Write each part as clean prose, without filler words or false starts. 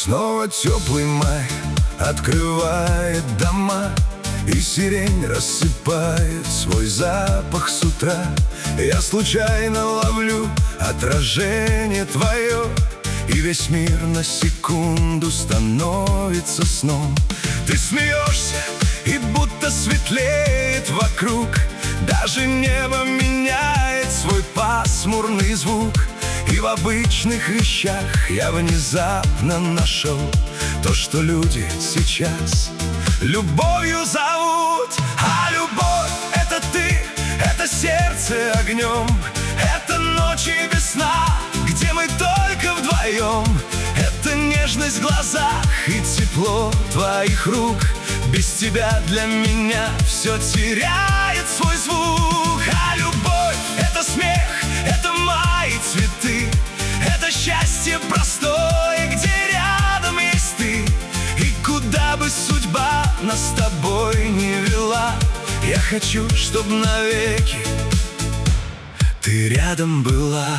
Снова теплый май открывает дома, и сирень рассыпает свой запах с утра. Я случайно ловлю отражение твое, и весь мир на секунду становится сном. Ты смеешься, и будто светлеет вокруг, даже небо меняет свой пасмурный звук. И в обычных вещах я внезапно нашел то, что люди сейчас любовью зовут. А любовь — это ты, это сердце огнем, это ночи без сна, где мы только вдвоем. Это нежность в глазах и тепло твоих рук. Без тебя для меня все теряет свой звук. А любовь — это смех, это май и цветы, это счастье простое, где рядом есть ты. И куда бы судьба нас с тобой не вела, я хочу, чтоб навеки ты рядом была.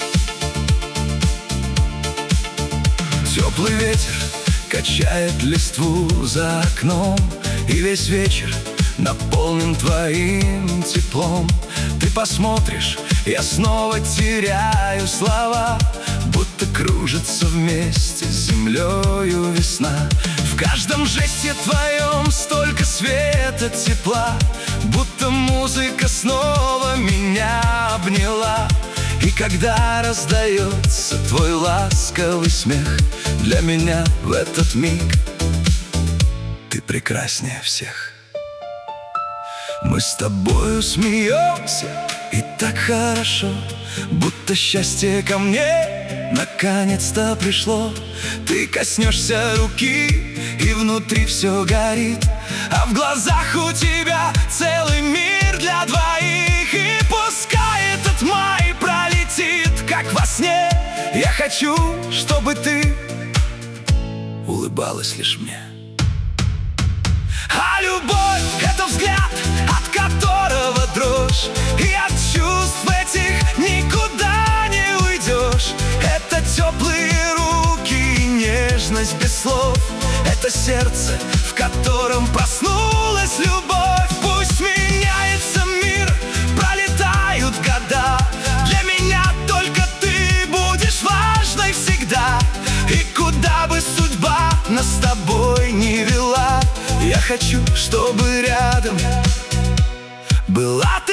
Теплый ветер качает листву за окном, и весь вечер наполнен твоим теплом. Ты посмотришь, я снова теряю слова, будто кружится вместе с землею весна. В каждом жесте твоем столько света, тепла, будто музыка снова меня обняла. И когда раздается твой ласковый смех, для меня в этот миг ты прекраснее всех. Мы с тобою смеемся, и так хорошо, будто счастье ко мне наконец-то пришло. Ты коснешься руки, и внутри все горит, а в глазах у тебя целый мир для двоих. И пускай этот май пролетит, как во сне, я хочу, чтобы ты улыбалась лишь мне. А любовь — это взгляд, от которого дрожь, и от чувств этих никуда не уйдешь. Это теплые руки и нежность без слов, это сердце, в котором проснулась любовь. Пусть меняется мир, пролетают года, для меня только ты будешь важной всегда. И куда бы судьба нас с тобой не вела, я хочу, чтобы рядом была